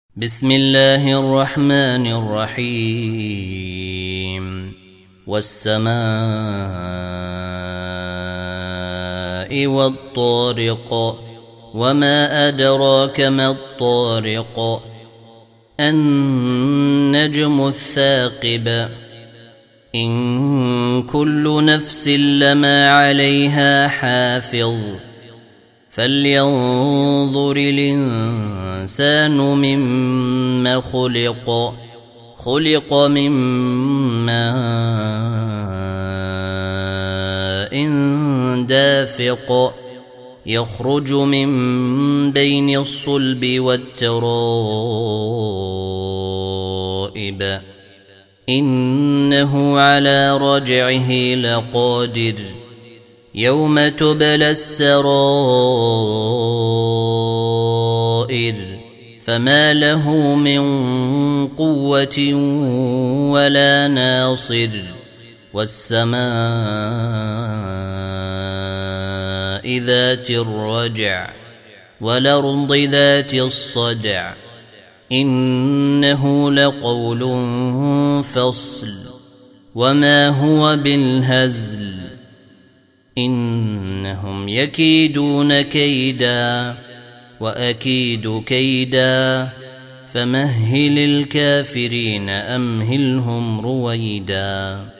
بسم الله الرحمن الرحيم والسماء والطارق وما أدراك ما الطارق النجم الثاقب إن كل نفس لما عليها حافظ فلينظر الإنسان مما خلق من ماء دافق يخرج من بين الصلب والترائب إنه على رجعه لقادر يوم تبلى السرائر فما له من قوة ولا ناصر والسماء ذات الرجع والأرض ذات الصدع إنه لقول فصل وما هو بالهزل إنهم يكيدون كيدا وأكيد كيدا فمهل الكافرين أمهلهم رويدا.